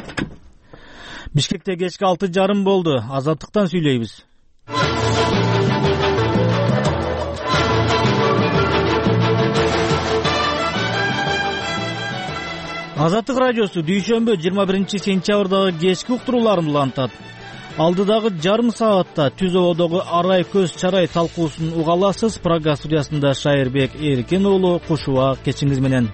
Бишкекте кечки 6:30 болду. Азаттыктан сүйлөйбүз. Азаттык радиосу дүйшөмбү 21 сентябрдагы кечки уктурууларын улантат. Алдыдагы жарым саатта Түз ободогу арай көз чарай талкуусун уга аласыз. Прага студиясында Шайырбек Эркен уулу кушуа кечиңиз менен.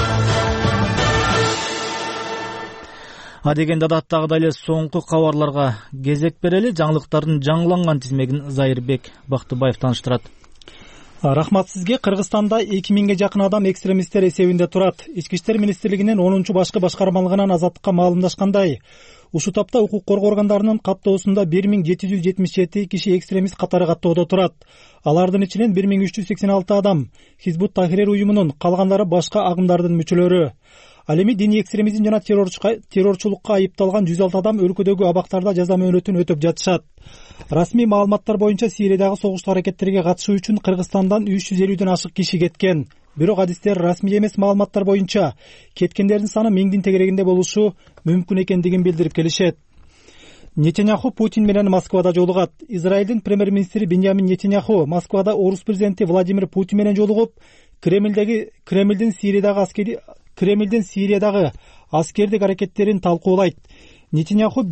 Адегенде адаттагыдай эле соңку кабарларга кезек берели. Жаңылыктардын жаңыланган тизмегин Зайырбек Бактыбаев таныштырат. Рахмат сизге. Кыргызстанда 2000ге жакын адам экстремисттер эсебинде турат. Ички иштер министрлигинин 10 башкы башкармалыгынан азаттыкка маалымдашкандай, ушул тапта укук коргоо органдарынын каттоосунда 1777 киши экстремист катары каттоодо турат. Алардын ичинен 1386 адам Хизбут Тахрир уюмунун, калгандары башка агымдардын мүчөлөрү. Ал эми диний экстремизм жана террорчулукка айыпталган 106 адам өлкөдөгү абактарда жаза мөөнөтүн өтөп жатышат. Расмий маалыматтар боюнча Сириядагы согуштук аракеттерге катышуу үчүн Кыргызстандан 350ден ашык киши кеткен. Бирок адистер расмий эмес маалыматтар боюнча кеткендердин саны 1000дин тегерегинде болушу мүмкүн экендигин билдирип келишет. Нетаньяху Путин менен Москвада жолугат. Израилдин премьер-министри Беньямин Нетаньяху Москвада орус президенти Владимир Путин менен жолугуп, Кремлдин Сириядагы аскердик аракеттерин талкуулайт. Нетаньяху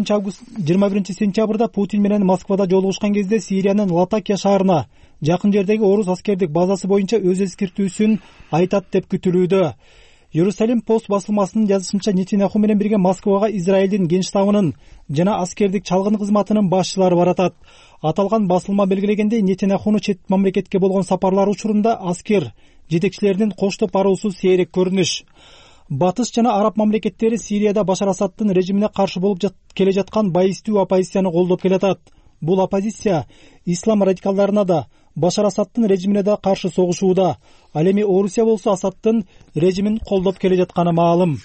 21 сентябрда Путин менен Москвада жолугушкан кезде Сириянын Латакия шаарына жакын жердеги орус аскердик базасы боюнча өз эскертүүсүн айтат деп күтүлүүдө. Иерусалим пост басылмасынын жазышынча Нетаньяху менен бирге Москвага Израилдин Генштабынын жана аскердик чалгын кызматынын башчылары баратат. Аталган басылма белгилегендей, Нетаньяхуну чет мамлекетке болгон сапарлар учурунда аскер жетекчилеринин коштоп баруусу сейрек көрүнүш. Батыш жана араб мамлекеттери Сирияда Башар Асадтын режимине каршы болуп келе жаткан байыстуу оппозицияны колдоп келатат. Бул оппозиция ислам радикалдарына да, Башар Асадтын режимине да каршы согушууда. Ал эми Орусия болсо Асадтын режимин колдоп келе жатканы маалым.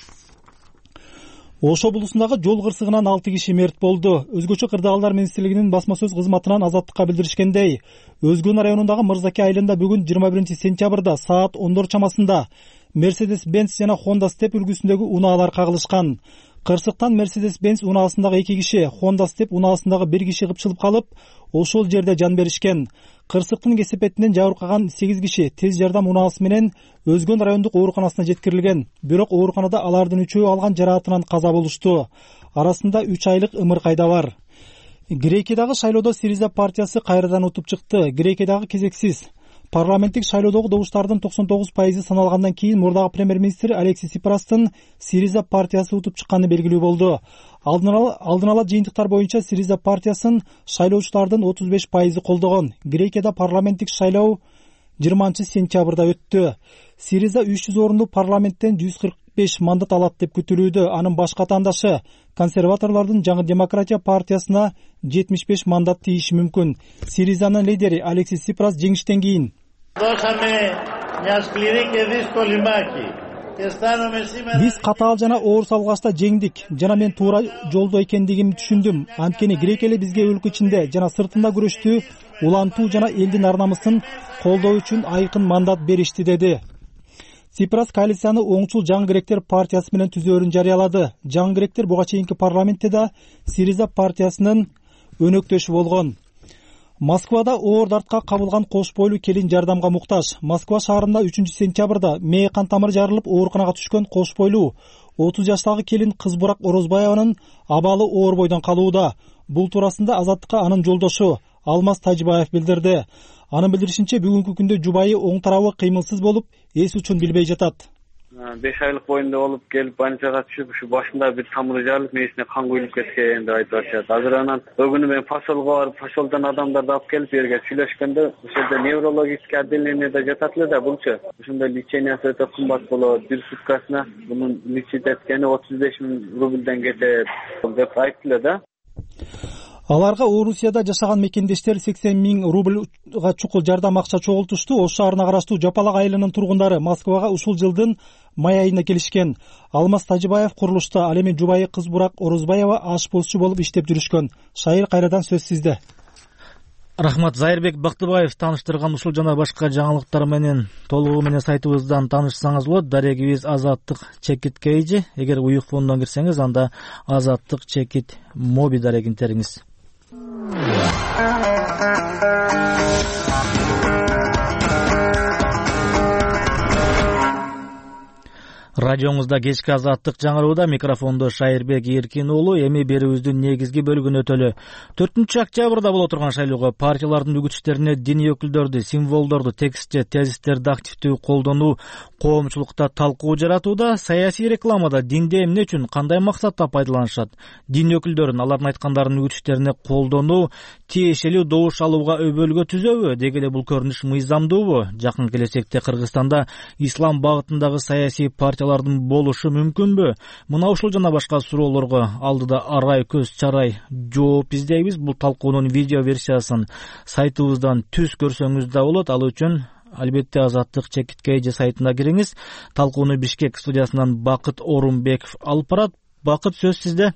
Ошо облусундагы жол кырсыгынан 6 киши мерт болду. Өзгөчө кырдаалдар министрлигинин басма сөз кызматынан азаттыкка билдиришкендей, Өзгөн районундагы Мырзаке айылында бүгүн 21 сентябрда саат 10 чамасында Mercedes-Benz жана Honda Step үлгүсүндөгү унаалар кагылышкан. Кырсыктан Mercedes-Benz унаасындагы 2 киши, Honda Step унаасындагы 1 киши кыпчылып калып, ошол жерде жан беришкен. Кырсыктын кесепетинен жабыркаган 8 киши тез жардам унаасы менен Өзгөн райондук ооруканасына жеткирилген. Бирок ооруканада алардын 3-өө алган жараатынан каза болушту. Арасында 3 айлык ымыркайда бар. Грекиядагы шайлоодо Сириза партиясы кайрадан утуп чыкты. Грекиядагы кезексиз парламенттик шайлоодогу добуштардын 99% саналгандан кийин мурдагы премьер-министр Алексис Сипрастын Сириза партиясы утуп чыкканы белгилүү болду. Алдын ала жыйынтыктар боюнча Сириза партиясын шайлоочулардын 35% колдогон. Грекияда парламенттик шайлоо 20 сентябрда өттү. Сириза 300 орунду парламенттен 145 мандат алат деп күтүлүүдө. Анын баш катандашы консерваторлордун Жаңы демократия партиясына 75 мандат тийиши мүмкүн. Сиризанын лидери Алексис Сипрас жеңиштен кийин биз катаал жана оор салгачта жеңдик жана мен туура жолдо экендигимди түшүндүм. Анткени грек эли бизге өлкө ичинде жана сыртында күрөштү улантуу жана элдин ар намысын колдоо үчүн айкын мандат беришти, деди. Сипрас коалицияны оңчул Жаңы гректер партиясы менен түзөөрүн жарыялады. Жаңы гректер буга чейинки парламентте да Сириза партиясынын өнөктөшү болгон. Москвада оор дартка кабылган кош бойлуу келин жардамга муктаж. Москва шаарында 3 сентябрда мээ кан тамыры жарылып ооруканага түшкөн кош бойлуу 30 жаштагы келин Кызбурак Орозбаеванын абалы оор бойдон калууда. Бул туурасында Азаттыкка анын жолдошу Алмаз Тажибаев билдирди. Анын билдиришинче бүгүнкү күндө жубайы оң тарабы кыймылсыз болуп, эс учун билбей жатат. 5 айлык боюнда болуп келип больницага түшүп, ушу башында бир тамыры жарылып, мээсине кан куюлуп кеткен деп айтып атышат. Азыр анан бүгүн мен поселкого барып, поселкдон адамдарды алып келип жерге сүйлөшкөндө, ошолда неврологический отделениеде жатат эле да булчу. Ошондо лечениясы өтө кымбат болот. Бир суткасына мунун лечить эткени 35 000 рубльден кетет деп айтты эле да. Аларга Орусияда жашаган мекендештер 80 000 рубльга чукул жардам акча чогултушту. Ош шаарына караштуу Жапалак айылынын тургундары Москвага ушул жылдын май айында келишкен. Алмаз Тажибаев курулушта, ал эми жубайы Кызбурак Орозбаева ашпозчу болуп иштеп жүрүшкөн. Шайыр, кайрадан сөз сизде. Рахмат. Зайырбек Бактыбаев тааныштырган ушул жана башка жаңылыктар менен толугу менен сайтыбыздан таанышсаңыз болот. Дарегибиз Азаттык Чекит Кейжи. Эгер уюк фондон кирсеңиз, анда Азаттык Чекит Моби дарегин териңиз. Радиоңузда кечки Азаттык жаңырууда, микрофондо Шайырбек Эркин уулу. Эми берүүбүздүн негизги бөлүгүнө өтөлү. 4-октябрда боло турган шайлоого партиялардын үгүтчүлөрүнө диний өкүлдөрдү, символдорду, текстче тезистерди активдүү колдонуу коомчулукта талкуу жаратууда. Саясий рекламада динди эмне үчүн, кандай максатта пайдаланышат? Дин өкүлдөрүн алардын айткандарын үгүтчүлөрүнө колдонуу тиешелүү добуш алууга өбөлгө түзөбү? Деги эле бул көрүнүш мыйзамдуубу? Жакын келечекте Кыргызстанда ислам багытындагы саясий партиялардын болушу мүмкүнбү? Мына ушул жана башка суроолорго алдыда арай көз чарай жооп издейбиз. Бул талкуунун видео версиясын сайтыбыздан түз көрсөңүз да болот. Ал үчүн албетте Азаттык Чекит Кейжи сайтына кириңиз. Талкууну Бишкек студиясынан Бакыт Орунбеков алып барат. Бакыт, сөз сизде.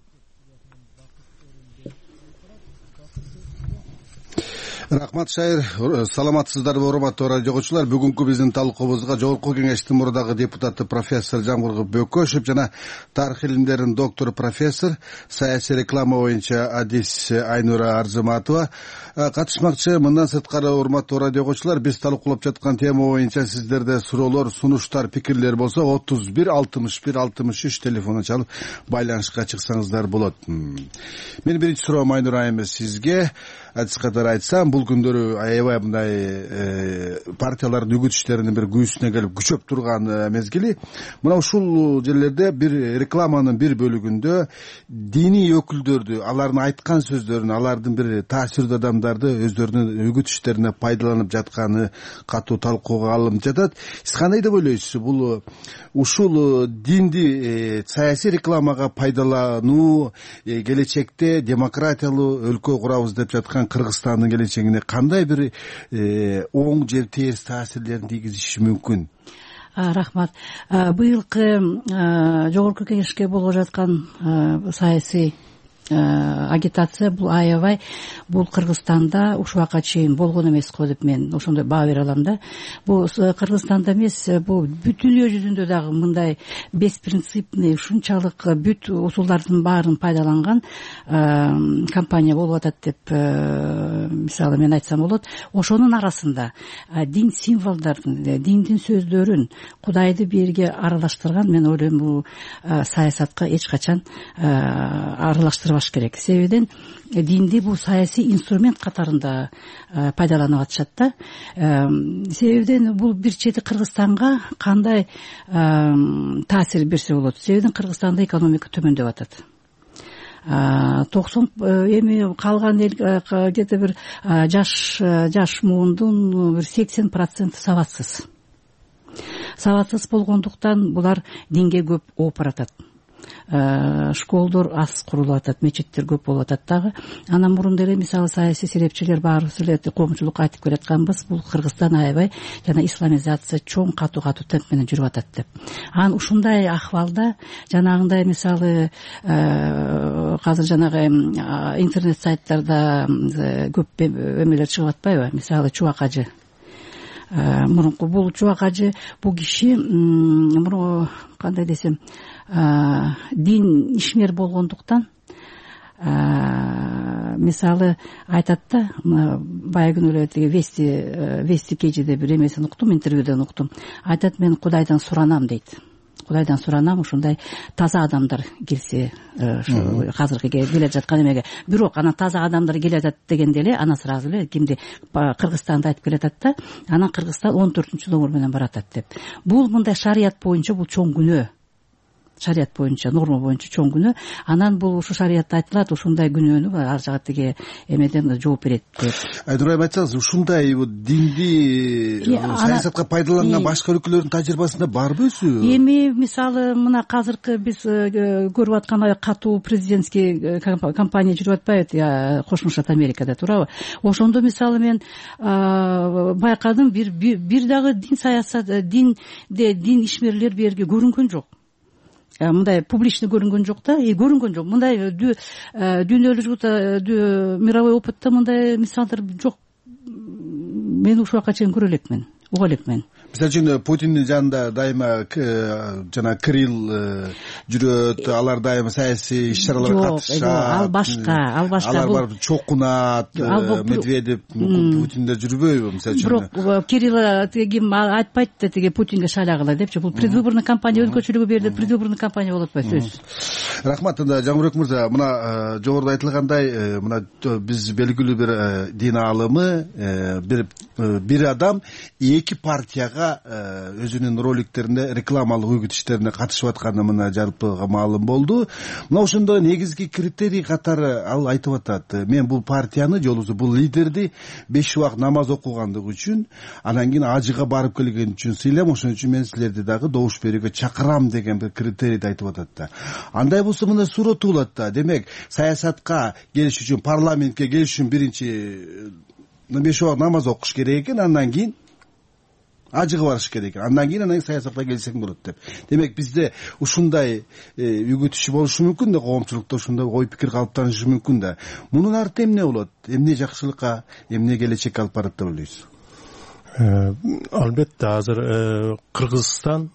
Рахмат, Шайыр. Саламатсыздарбы, урматтуу радио угуучулар. Бүгүнкү биздин талкуубузга Жогорку Кеңештин мурдагы депутаты профессор Жамгыргул Бөкөшев жана тарых илимдеринин доктору профессор, саясий реклама боюнча адис Айнура Арзыматова катышмакчы. Мындан сырткары, урматтуу радио угуучулар, биз талкуулап жаткан тема боюнча сиздерде суроолор, сунуштар, пикирлер болсо 31 61 63 телефонун чалып байланышка чыксаңыздар болот. Менин биринчи суроом Айнура айым сизге. Адис катары айтсам, бул күндөрү аябай мындай партиялардын үгүтчүлөрүнүн бир күйүүсүнө келип күчөп турган мезгили. Мына ушул жерлерде бир рекламанын бир бөлүгүндө диний өкүлдөрдү, алардын айткан сөздөрүн, алардын бир таасирдүү адамдарды өздөрүнүн үгүтчүлөрүнө пайдаланып жатканы катуу талкууга алынып жатат. Сиз кандай деп ойлойсуз? Бул ушул динди саясий рекламага пайдалануу келечекте демократиялуу өлкө курабыз деп жаткан Кыргызстандын келечегине кандай бир оң же терс таасирлерин тийгизиши мүмкүн? Рахмат. Быйылкы Жогорку Кеңешке болуп жаткан саясий агитация бул аябай бул Кыргызстанда ушул убакка чейин болгон эмес го деп мен ошондой баа бере алам да. Бул Кыргызстанда эмес, бул бүт дүйнө жүзүндө дагы мындай беспринципный, ушунчалык бүт усулдардын баарын пайдаланган компания болуп атат деп мисалы мен айтсам болот. Ошонун арасында дин символдордун, диндин сөздөрүн Кудайды берге аралаштырган, мен ойлойм бул саясатка эч качан аралаштырбаш керек. Себебиден динди бул саясий инструмент катарында пайдаланып атышат да. Себебиден бул бир чети Кыргызстанга кандай таасир берсе болот? Себебиден Кыргызстанда экономика төмөндөп атат. 90 эми калган эл где-то бир жаш муундун бир 80% сабатсыз. Сабатсыз болгондуктан булар динге көп ооп баратат. Школдор аз курулуп атат, мечиттер көп болуп атат дагы. Анан мурун деле мисалы саясий серепчилер баарыбыз эле коомчулукка айтып келатканбыз, бул Кыргызстан аябай жана исламизация чоң катуу темп менен жүрүп атат деп. Анан ушундай акыбалда жанагындай мисалы азыр жанагы интернет сайттарда көп эмелер чыгып атпайбы? Мисалы Чубак ажы. Мурунку бул Чубак ажы, бул киши кандай десем, дин ишмер болгондуктан мисалы айтат да, баягы күнү эле Вести Кежиде бир эмесин уктум, интервьюдан уктум. Айтат, мен Кудайдан суранам дейт. Кудайдан суранам, ушундай таза адамдар келсе, азыркы келе жаткан эмеге. Бирок анан таза адамдар келе жатат дегенде эле ана сразу эле кимди Кыргызстанды айтып келатат да, анан Кыргызстан 14-номер менен баратат деп. Бул мындай шарият боюнча бул чоң күнөө. Шарият боюнча, норма боюнча чоң күнөө. Анан бул ушу шариятта айтылат, ушундай күнөөнү ар жагатыге эмеден жооп берет деп. Айдурай айтсаңыз, ушундай динди саясатка пайдаланган башка өлкөлөрдүн тажрыйбасында барбы өзү? Эми мисалы мына азыркы биз көрүп аткан катуу президентский кампания жүрүп атпайбы, Кошмо Штат Америкада, туурабы? Ошондо мисалы мен байкадым, бир дагы дин ишмерлер берге көрүнгөн жок. мындай публичный көрүнгөн жок да, көрүнгөн жок. Мындай дүйнөлүк мировой опытта мындай мисалдар жок. Мен ушул убакка чейин көрө элекмин, уга элекмин. Мисалы үчүн Путиндин жанында дайыма жана Кирилл жүрөт, алар дайыма саясий иш-чараларга катышат. Ал башка. Алар барып чокунат, Медведев, Путиндер жүрбөйбү мисалы үчүн? Бирок Кирилл ким айтпайт да тиги Путинге шайлагыла депчи. Бул предвыборный кампания өлкөчүлүгү берди, предвыборный кампания болуп атпайбы, сөзсүз. Рахмат. Жаңбырбек мырза, мына жогоруда айтылгандай, мына биз белгилүү бир дин аалымы, бир адам эки партияга өзүнүн роликтеринде рекламалык өгүт иштерине катышып атканы мына жалпыга маалым болду. Мына ошондо негизги критерий катары ал айтып атат: мен бул партияны же болбосо бул лидерди 5 убак намаз окугандыгы үчүн, анан кийин ажыга барып келген үчүн сыйлайм, ошон үчүн мен силерди дагы добуш берүүгө чакырам деген бир критерийди айтып атат да. Андай болсо мына суроо туулат да. Демек, саясатка келиш үчүн, парламентке келиш үчүн биринчи 5 убак намаз окуш керек экен, андан кийин ажыга барыш керек экен, андан кийин саясатка келсең болот деп. Демек, бизде ушундай үгүтүчү болушу мүмкүн да, коомчулукта ушундай ой пикир калыптанышы мүмкүн да. Мунун арты эмне болот? Эмне жакшылыкка, эмне келечекке алып барат деп ойлойсуз? Албетте, азыр Кыргызстан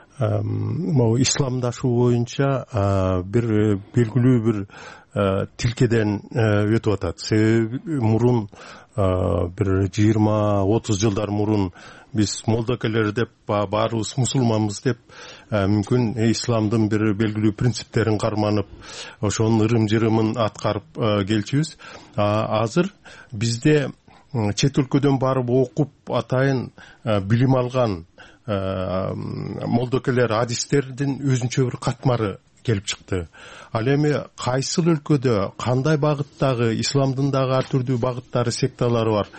могу исламдашуу боюнча бир белгилүү бир тилкеден өтүп атат. Себеби мурун бир 20-30 жылдар мурун биз молдокелер деп, баарыбыз мусулманбыз деп, мүмкүн исламдын бир белгилүү принциптерин карманып, ошонун ырым-жырымын аткарып келчүбүз. Азыр бизде чет өлкөдөн барып окуп атайын билим алган молдокелер, адистердин өзүнчө бир катмары келип чыкты. Ал эми кайсыл өлкөдө кандай багыттагы, исламдын дагы ар түрдүү багыттары, секталары бар,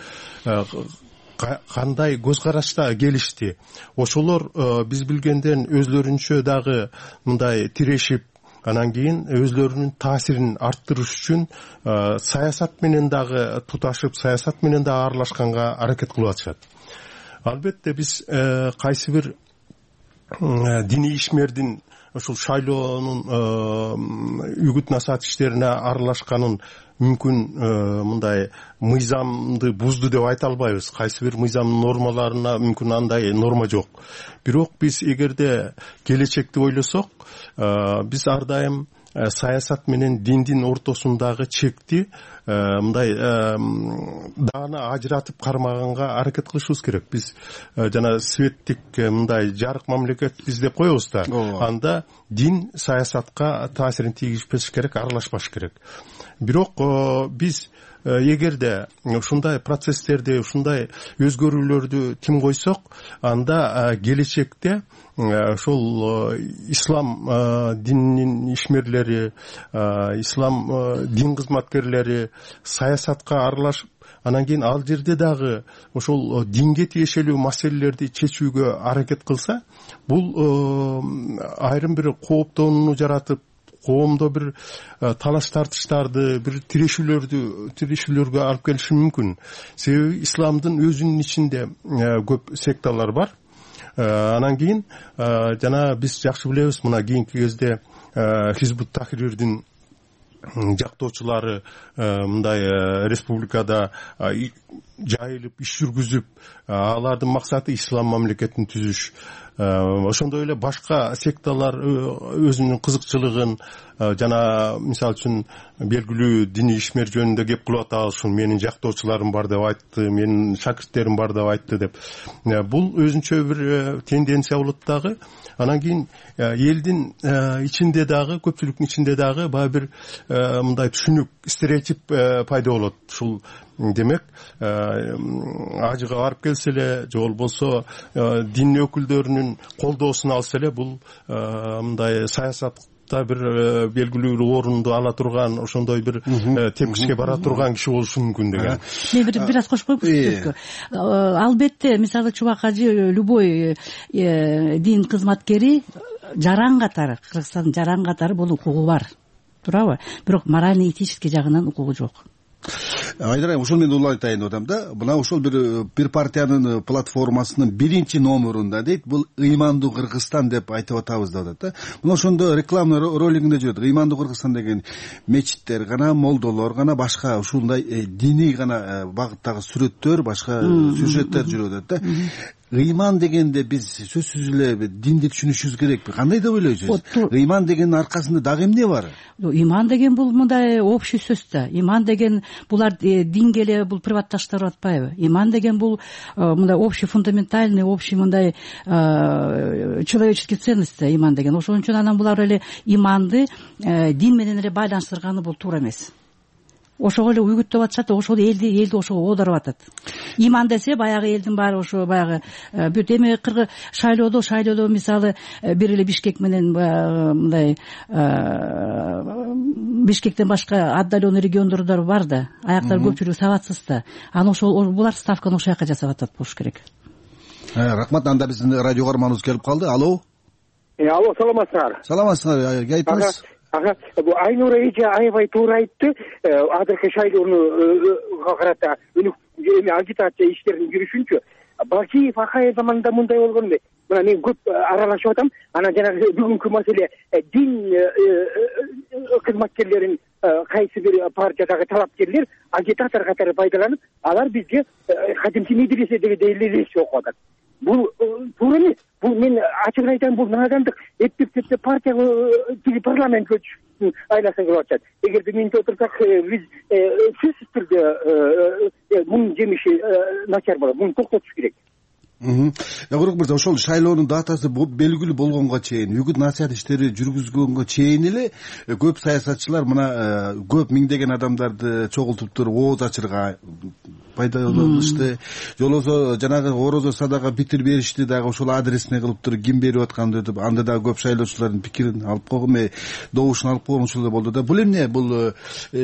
кандай көз карашта келишти. Ошолор биз билгенден өзлөрүнчө дагы мындай тирешип, анан кийин өзлөрүнүн таасирин арттырыш үчүн саясат менен дагы туташып, саясат менен дагы аралашканга аракет кылып атышат. Албетте, биз кайсы бир диний ишмердин ошол шайлоонун үгүт насаат иштерине аралашканын мүмкүн мындай мыйзамды бузду деп айта албайбыз. Кайсы бир мыйзамдын нормаларына мүмкүн андай норма жок. Бирок биз эгерде келечекти ойлосок, биз ар дайым саясат менен диндин ортосундагы чекти мындай даана ажыратып кармаганга аракет кылышыбыз керек. Биз жана светтик мындай жарык мамлекет биз деп коебуз да. Анда дин саясатка таасирин тийгизбеш керек, аралашпаш керек. Бирок биз эгерде ушундай процесстерди, ушундай өзгөрүүлөрдү тим койсок, анда келечекте ошол ислам дининин ишмерлери, ислам дин кызматкерлери саясатка аралашып, анан кийин ал жерде дагы ошол динге тиешелүү маселелерди чечүүгө аракет кылса, бул айрым бир кооптонууну жаратып, коомдо бир талаш тартыштарды, бир тирешүүлөргө алып келиши мүмкүн. Себеби исламдын өзүнүн ичинде көп секталар бар. Анан кийин жана биз жакшы билебиз, мына кийинки кезде Хизбут Тахрирдин жактоочулары мындай республикада жайылып иш жүргүзүп, алардын максаты ислам мамлекетин түзүш. Ошондой эле башка секталар өзүнүн кызыкчылыгын жана мисалы үчүн белгилүү диний ишмер жөнүндө кеп кылып атышын, менин жактоочуларым бар деп айтты, менин шакирттерим бар деп айтты деп. Бул өзүнчө бир тенденция болот дагы. Анан кийин элдин ичинде дагы, көпчүлүктүн ичинде дагы бир мындай түшүнүк, стереотип пайда болот. Ушул демек ажыга барып келсе эле, же болбосо дин өкүлдөрүнүн колдоосун алса эле, бул мындай саясатта бир белгилүү орунду ала турган, ошондой бир тепкичке бара турган киши болушу мүмкүн деген. Мен бир аз кошуп коеюн. Албетте, мисалы Чубак ажы любой дин кызматкери жаран катары, Кыргызстандын жаран катары болуу укугу бар. Туурабы? Бирок морально-этический жагынан укугу жок. Айдар айым, ошол мен улам айтайын деп атам да. Мына ошол бир партиянын платформасынын 1-номурунда дейт, бул ыймандуу Кыргызстан деп айтып атабыз деп атат да. Мына ошондо реклама ролигинде жүрөт. Ыймандуу Кыргызстан деген мечиттер гана, молдолор гана, башка ушундай диний гана багыттагы сүрөттөр, башка сюжеттер жүрүп атат да. Ыйман дегенде биз сөзсүз эле динди түшүнүшүбүз керек. Кандай деп ойлойсуз? Ыйман дегенин аркасында дагы эмне бар? Иман деген бул мындай общий сөз да. Иман деген булар динге эле бул приватташтырып атпайбы? Иман деген бул мындай общий фундаментальный, общий мындай человеческий ценность да, иман деген. Ошон үчүн анан булар эле иманды дин менен эле байланыштырганы бул туура эмес. Ошого эле үгүттөп атышат, ошол элди ошого оодарып атат. Иман десе баягы элдин баары ошо баягы бүт эми шайлоодо мисалы бир эле Бишкек менен мындай Бишкектен башка отдаленный региондор бар да, аяктар көпчүлүгү сабатсыз да. Анан ошол булар ставканы ошол жака жасап атат болуш керек. Рахмат. Анда биздин радио каарманыбыз келип калды. Алло. Алло, саламатсыздар. Саламатсыздар, айтыңыз. Бу Айнура эже аябай туура айтты. Азыркы шайлоону карата агитация иштерин жүрүшүнчү. Бакиев Акаев заманында мындай болгон эмес. Мына мен көп аралашып атам. Анан жанагы бүгүнкү маселе дин кызматкерлерин кайсы бир партиядагы талапкерлер агитатор катары пайдаланып, алар бизге кадимки медреседеги лекция окуп атат. Бул туура эмес. Бул мен ачыгын айтайын, бул наадандык. Эптеп партия тиги парламентке айласын кылып атышат. Эгерде менде отурсак, биз сөзсүз түрдө мунун жемиши начар болот. Муну токтотуш керек. Курак мырза, ошол шайлоонун датасы белгилүү болгонго чейин, үгүт насаат иштери жүргүзгөнгө чейин эле көп саясатчылар мына көп миңдеген адамдарды чогултуп туруп ооз ачырга пайдаланышты. Жолосо жанагы орозо садака битирип беришти дагы ошол адресине кылып туруп ким берип атканды өтүп, анда дагы көп шайлоочулардын пикирин алып койгон, добушун алып койгон ушул болду да. Бул эмне? Бул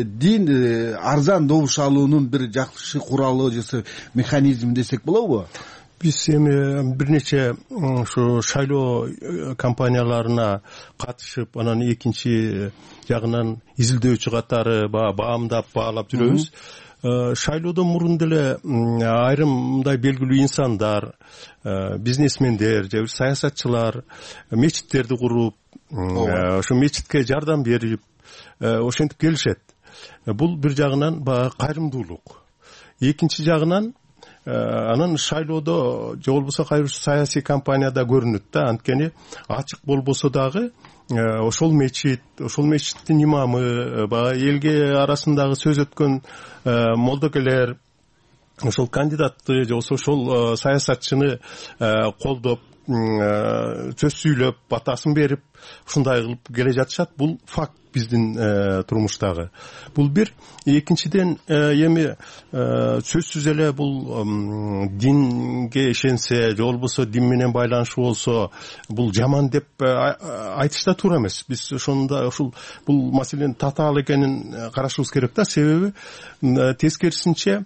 дин арзан добуш алуунун бир жакшы куралы же механизм десек болобу? Биз эми бир нече ушу шайлоо кампанияларына катышып, анан экинчи жагынан изилдөөчү катары баамдап, баалап жүрөбүз. Шайлоодон мурун деле айрым мындай белгилүү инсандар, бизнесмендер же саясатчылар мечиттерди куруп, ошо мечитке жардам берип, ошентип келишет. Бул бир жагынан кайрымдуулук. Экинчи жагынан анан шайлоодо же болбосо кайсы саясий кампанияда көрүнөт да. Анткени ачык болбосо дагы ошол мечиттин имамы, элге арасындагы сөз өткөн молдокелер ошол кандидатты же ошол саясатчыны колдоп, сөз сүйлөп, батасын берип, ушундай кылып келе жатышат. Бул факт биздин турмуштагы. Бул бир. Экинчиден, эми сөзсүз эле бул динге ишенсе, же болбосо дин менен байланышы болсо, бул жаман деп айтыш да туура эмес. Биз ошондо бул маселенин татаал экенин карашыбыз керек да. Себеби тескерисинче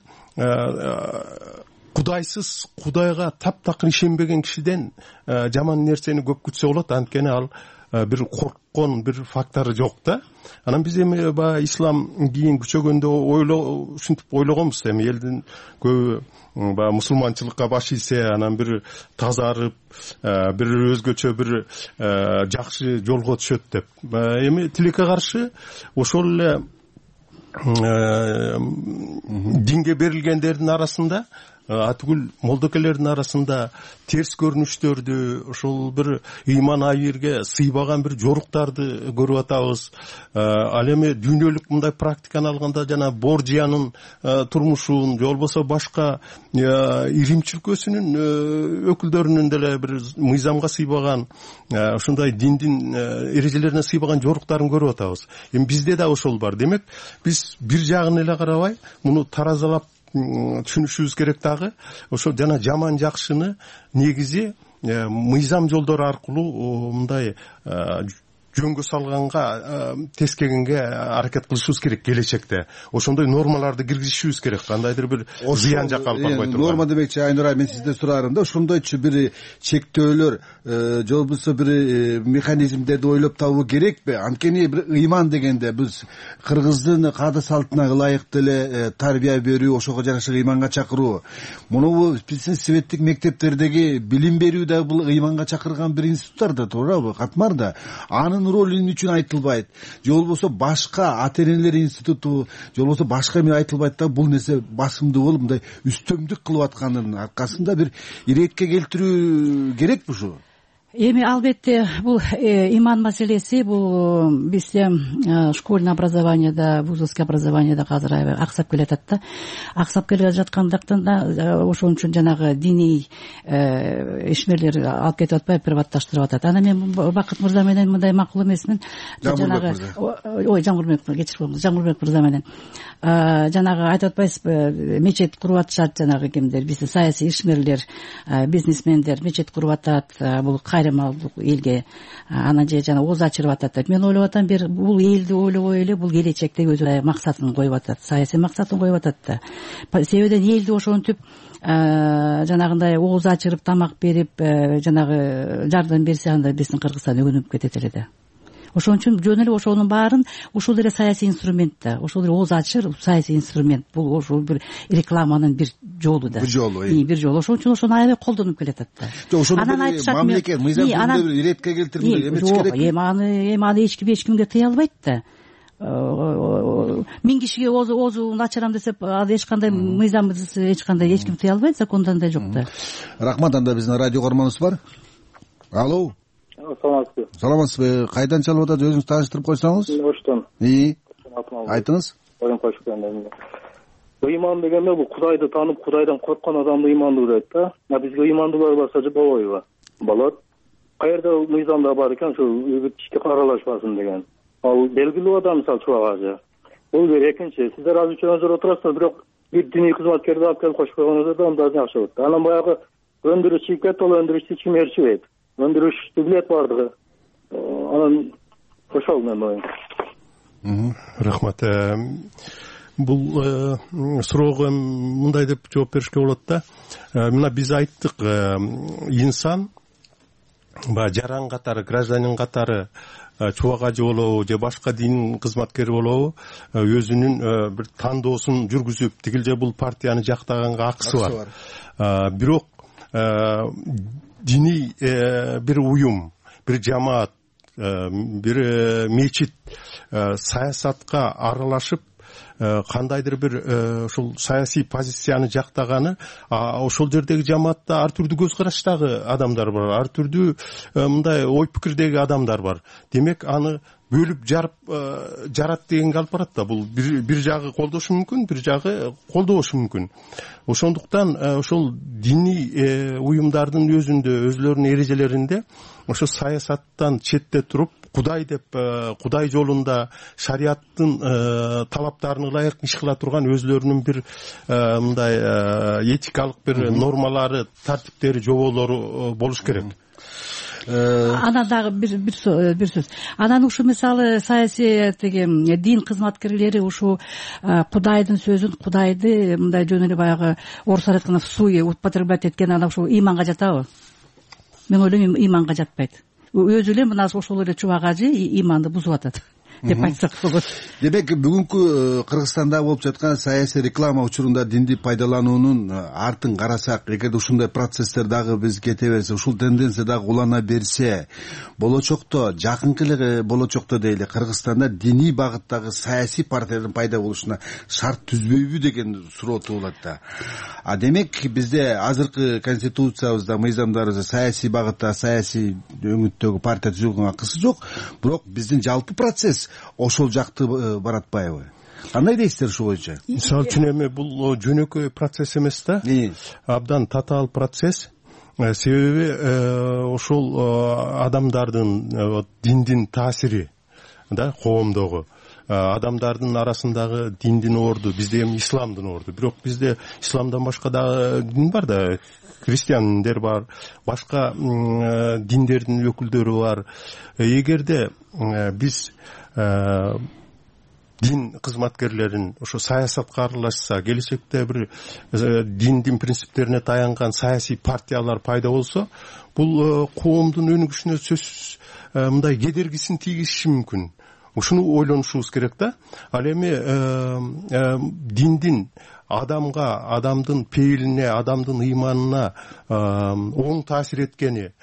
Кудайсыз, Кудайга таптакыр ишенбеген кишиден жаман нерсени көп күтсө болот. Анткени ал бир корккон бир фактору жок да. Анан биз эми ислам кийин күчөгөндө ушинтип ойлогонбуз. Эми элдин көбү мусулманчылыкка баш ийсе, анан бир тазарып, бир өзгөчө бир жакшы жолго түшөт деп. Эми тилекке каршы ошол эле динге берилгендердин арасында, атүгүл молдокелердин арасында терс көрүнүштөрдү, ошол бир ыйман айырге сыйбаган бир жоруктарды көрүп атабыз. Ал эми дүйнөлүк мындай практиканы алганда жана Борджиянын турмушун, же болбосо башка Рим чүркөсүнүн өкүлдөрүнүн деле бир мыйзамга сыйбаган, ошондой диндин эрежелерине сыйбаган жоруктарын көрүп атабыз. Эми бизде да ошол бар. Демек, биз бир жагын эле карабай, муну таразалап түшүнүшүбүз керек дагы. Ошо жана жаман жакшыны негизи мыйзам жолдору аркылуу мындай жөнгө салганга тескегенге аракет кылышыбыз керек келечекте. Ошондой нормаларды киргизишибиз керек. Кандайдыр бир зыян жакка алып барбай турган. Норма демекчи Айнура, мен сизден сурарым да, ошондойчу бир чектөөлөр же болбосо бир механизмдерди ойлоп табуу керекпи? Анткени бир ыйман дегенде биз кыргыздын каада салтына ылайыктуу эле тарбия берүү, ошого жараша ыйманга чакыруу. Муну биздин светтик мектептердеги билим берүү да бул ыйманга чакырган бир институттар да, туурабы? Катмар да. Анын ролу эмне үчүн айтылбайт? Же болбосо башка ата энелер институту, же болбосо башка эмне айтылбайт да, бул нерсе басымдуу болуп мындай үстөмдүк кылып атканын аркасында бир иретке келтирүү керекпи ушу? Эми албетте бул иман маселеси, бул бизде школьный образованиеда, вузовский образованиеда азыр аябай аксап келатат да. Аксап келе жаткандыктан да ошон үчүн жанагы диний ишмерлер алып кетип атпай, приватташтырып атат. Ана мен Бакыт мырза менен мындай макул эмесмин. Жанагы Жаңгурбек, кечирип коюңуз, Жаңгурбек мырза менен жанагы айтып атпайсызбы, мечет куруп атышат, жанагы кимдер, бизде саясий ишмерлер, бизнесмендер мечет куруп атат, бул кайрымалдык элге, анан же жана ооз ачырып атат деп. Мен ойлоп атам, бул элди ойлобой эле бул келечекте өзү максатын коюп атат, саясий максатын коюп атат да. Себебиден элди ошентип жанагындай ооз ачырып, тамак берип, жанагы жардам берсе, анда биздин Кыргызстан өгүнүп кетет эле да. Ошон үчүн жөн эле ошонун баарын ушул эле саясий инструмент да, ушул эле ооз ачыр саясий инструмент. Бул ошол бир рекламанын бир жолу да. Бир жолу. Ошон үчүн ошону аябай колдонуп келатат да. Анан айтышат, мамлекет мыйзам түрүндө бир иретке келтирмей эмес керек. Эми аны эч кимге тыя албайт да. 1000 кишиге оозун ачырам десе, аны эч кандай мыйзамыбыз эч ким тыя албайт, закондо андай жок да. Рахмат. Анда биздин радио көрмөнүбүз бар. Алло. Саламатсызбы? Кайдан чалып атат? Өзүңүз тааныштырып койсоңуз? Оштон. Айтыңыз. Оюн кошкон. Ыйман дегенде бул Кудайды таанып, Кудайдан корккон адамды ыймандуу дейт да. Бизге ыймандуулар барса же болбойбу? Болот. Каерде мыйзамда бар экен, ошо ички аралашпасын деген. Ал белгилүү адам, мисалы Чубак ажы. Бул бир. Экинчи, сиздер азыр үчөөңүздөр отурасыздар, бирок бир диний кызматкерди алып келип кошуп койгоңуздар да анда жакшы болот. Анан баягы өндүрүш чийкет, ал өндүрүштү ким ээрчибейт. Өндүрүштү билет бардыгы. Анан ошол менин оюм. Рахмат. Бул суроого мындай деп жооп беришке болот да. Мына биз айттык, инсан баягы жаран катары, гражданин катары, Чубак ажы болобу же башка дин кызматкери болобу, өзүнүн бир тандоосун жүргүзүп, тигил же бул партияны жактаганга акысы бар. Бирок диний бир уюм, бир жамаат, бир мечит саясатка аралашып, кандайдыр бир ошол саясий позицияны жактаганы, ошол жердеги жамаатта ар түрдүү көз караштагы адамдар бар, ар түрдүү мындай ой пикирдеги адамдар бар. Демек аны бөлүп жарып жарат дегенге алып барат да. Бул бир жагы колдошу мүмкүн, бир жагы колдобошу мүмкүн. Ошондуктан ошол диний уюмдардын өзлөрүнүн эрежелеринде ошо саясаттан четте туруп, Кудай деп, Кудай жолунда шариаттын талаптарына ылайык иш кыла турган өзлөрүнүн бир мындай этикалык бир нормалары, тартиптери, жоболору болуш керек. Анан дагы бир сөз. Анан ушу мисалы саясий дин кызматкерлери ушу Кудайдын сөзүн, Кудайды мындай жөн эле баягы орусча айтканда всуе употреблять эткен, анан ушу ыйманга жатабы? Мен ойлойм, ыйманга жатпайт. Өзү эле мына ошол эле Чубак ажы ыйманды бузуп атат деп айтсак болот. Демек бүгүнкү Кыргызстанда болуп жаткан саясий реклама учурунда динди пайдалануунун артын карасак, эгерде ушундай процесстер дагы биз кете берсе, ушул тенденция дагы улана берсе, болочокто, жакынкы эле болочокто дейли, Кыргызстанда диний багыттагы саясий партиялардын пайда болушуна шарт түзбөйбү деген суроо туулат да. Демек бизде азыркы конституциябызда, мыйзамдарыбызда саясий багытта, саясий өңүттөгү партия түзүүгө акысы жок, бирок биздин жалпы процесс ошол жакты баратпайбы? Кандай дейсиздер ушул боюнча? Мисалы үчүн эми бул жөнөкөй процесс эмес да, абдан татаал процесс. Себеби ошол адамдардын диндин таасири да коомдогу, адамдардын арасындагы диндин орду, бизде эми исламдын орду. Бирок бизде исламдан башка дагы дин бар да, христиандер бар, башка диндердин өкүлдөрү бар. Эгерде биз дин кызматкерлерин ошо саясатка аралашса, келечекте бир диндин принциптерине таянган саясий партиялар пайда болсо, бул коомдун өнүгүшүнө сөзсүз мындай кедергисин тийгизиши мүмкүн. Ушуну ойлонушубуз керек да. Ал эми диндин адамдын пейилине, адамдын ыйманына оң таасир эткени,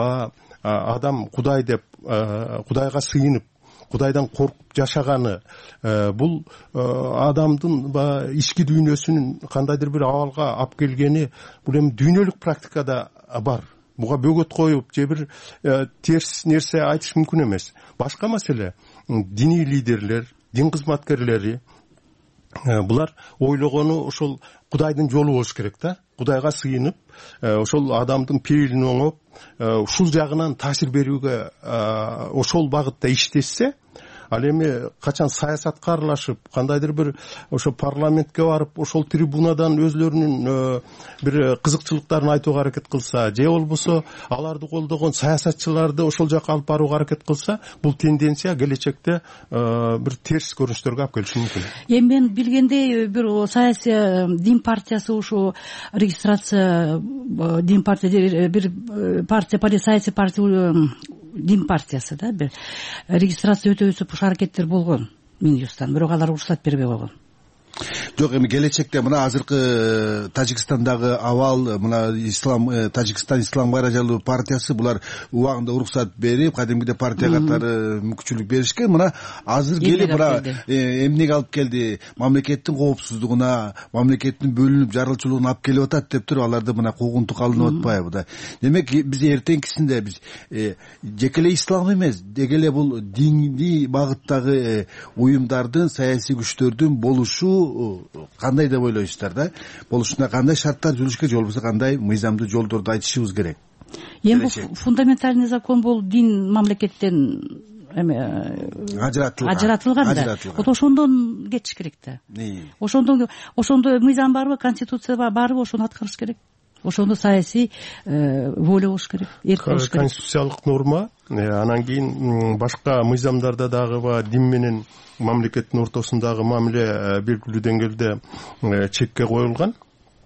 адам Кудай деп, Кудайга сыйынып, Кудайдан коркуп жашаганы, бул адамдын ички дүйнөсүнүн кандайдыр бир абалга алып келгени, бул эми дүйнөлүк практикада бар. Буга бөгөт коюп, же бир терс нерсе айтыш мүмкүн эмес. Башка маселе, диний лидерлер, дин кызматкерлери, булар ойлогону ошол Кудайдын жолу болуш керек да. Кудайга сыйынып, ошол адамдын пейилин оңоп, ушул жагынан таасир берүүгө ошол багытта иштешсе, ал эми качан саясатка аралашып, кандайдыр бир ошо парламентке барып, ошол трибунадан өзлөрүнүн бир кызыкчылыктарын айтууга аракет кылса, же болбосо аларды колдогон саясатчыларды ошол жака алып барууга аракет кылса, бул тенденция келечекте бир терс көрүнүштөргө алып келиши мүмкүн. Эми мен билгендей, бир саясий дин партиясы ушу регистрация дин партия, бир партия, саясий партия дин партиясы да, бир регистрация өтөбөсүп ушу аракеттер болгон Минюстан, бирок алар уруксат бербей койгон. Жок, эми келечекте мына азыркы Тажикстандагы абал, мына Тажикстан ислам байражалуу партиясы, булар убагында уруксат берип, кадимгиде партия катары мүмкүнчүлүк беришкен. Мына азыр келип мына эмнеге алып келди? Мамлекеттин коопсуздугуна, мамлекеттин бөлүнүп жарылчулугуна алып келип атат деп туруп, аларды мына куугунтук алынып атпайбы да? Демек биз эртеңкисинде биз жеке эле ислам эмес, деги эле бул диний багыттагы уюмдардын, саясий күчтөрдүн болушу кандай деп ойлойсуздар да? Болушуна кандай шарттар түзүлүш керек, же болбосо кандай мыйзамдуу жолдорду айтышыбыз керек? Эми бул фундаментальный закон, бул дин мамлекеттен ажыратылган да. Вот ошондон кетиш керек да. Ошондо мыйзам барбы, конституция барбы, ошону аткарыш керек. Ошондо саясий воля болуш керек, эрк болуш керек. Конституциялык норма, анан кийин башка мыйзамдарда дагы дин менен мамлекеттин ортосундагы мамиле белгилүү деңгээлде чекке коюлган.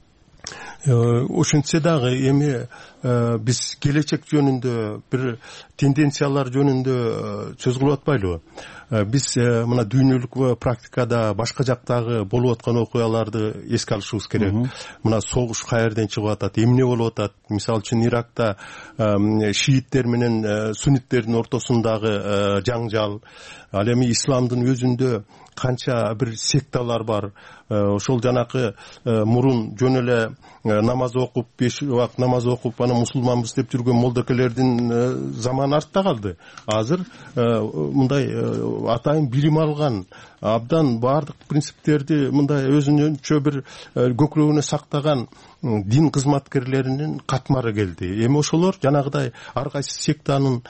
Ошентсе дагы эми биз келечек жөнүндө, бир тенденциялар жөнүндө сөз кылып атпайлыбы? Биз мына дүйнөлүк практикада башка жактагы болуп аткан окуяларды эске алышыбыз керек. Мына согуш каерден чыгып атат, эмне болуп атат? Мисалы үчүн Иракта шииттер менен сунниттердин ортосундагы жаңжал, ал эми исламдын өзүндө канча бир секталар бар. Ошол жанакы мурун жөн эле намаз окуп, 5 убакыт намаз окуп, ана мусулманбыз деп жүргөн молдокелердин заманы артта калды. Азыр мындай атайын билим алган, абдан баардык принциптерди мындай өзүнчө бир көкүрөгүнө сактаган дин кызматкерлеринин катмары келди. Эми ошолор жанагыдай ар кайсы сектанын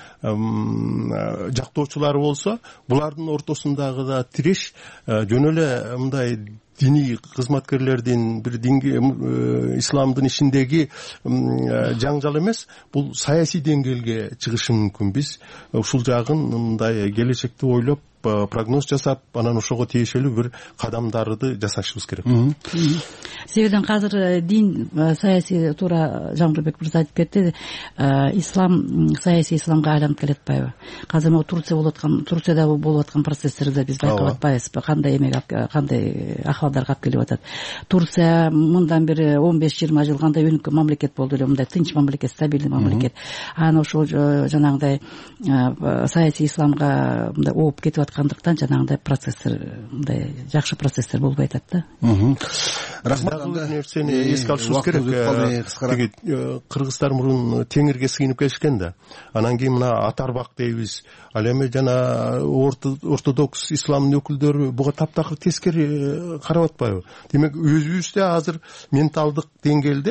жактоочулары болсо, булардын ортосундагы да тиреш жөн эле мындай диний кызматкерлердин, бир динге исламдын ичиндеги жаңжал эмес, бул саясий деңгээлге чыгышы мүмкүн. Биз ушул жагын мындай келечекти ойлоп, прогноз жасап, анан ошого тиешелүү бир кадамдарды жасашыбыз керек. Себебен азыр дин саясий, туура Жамбылбек мырза айтып кетти, ислам саясий исламга айланып келатпайбы? Азыр могу Турцияда болуп аткан процесстерди биз байкап атпайбызбы? Кандай акыбалдарга алып келип атат? Турция мындан бери 15-20 жыл кандай өнүккөн мамлекет болду эле, мындай тынч мамлекет, стабилдүү мамлекет. Анан ошол жанагындай саясий исламга мындай ооп кетип аткандыктан жанагындай процесстер, мындай жакшы процесстер болбой атат да. Рахмат. Нерсени эске алышыбыз керек. Кыргыздар мурун теңирге сыйынып келишкен да. Анан кийин мына Атарбак дейбиз. Ал эми жана ортодокс исламдын өкүлдөрү буга таптакыр тескери карап атпайбы? Демек өзүбүздө азыр менталдык деңгээлде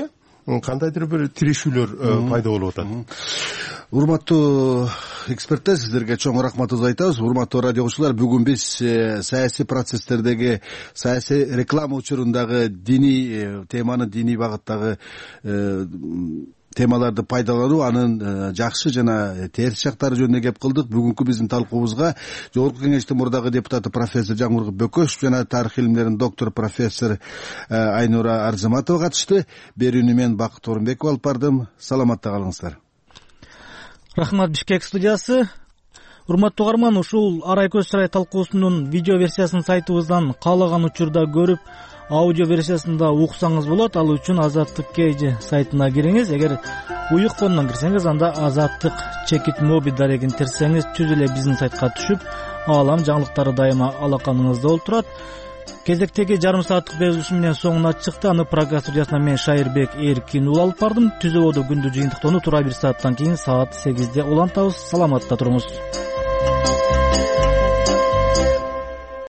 кандайдыр бир тирешүүлөр пайда болуп атат. Урматтуу эксперттер, сиздерге чоң рахматыбызды айтабыз. Урматтуу радио угуучулар, бүгүн биз саясий процесстердеги, саясий реклама учурундагы диний теманы, диний багыттагы темаларды пайдалануу, анын жакшы жана терс жактары жөнүндө кеп кылдык. Бүгүнкү биздин талкуубузга Жогорку Кеңештин мурдагы депутаты профессор Жамургул Бөкөшев жана тарых илимдеринин доктору профессор Айнура Арзыматова катышты. Берүүнү мен Бакыт Орунбеков алып бардым. Саламатта калыңыздар. Рахмат, Бишкек студиясы. Урматтуу угарман, ушул Арай көз чарай талкуусунун видео версиясын сайтыбыздан каалаган учурда көрүп, аудио версиясында уксаңыз болот. Ал үчүн Азаттык KG сайтына кириңиз. Эгер уюк фондон кирсеңиз, анда Азаттык Чекит Моби дарегин терсеңиз, түз эле биздин сайтка түшүп, аалам жаңылыктары дайыма алаканыңызда олтурат. Кезектеги жарым сааттык берилишим менен соңуна чыкты. Аны Прага студиясынан мен Шайырбек Эркин алып бардым. Түз абоодо күндү жыйынтыктоону туура бир сааттан кийин саат 8-де улантабыз. Саламатта туруңуз.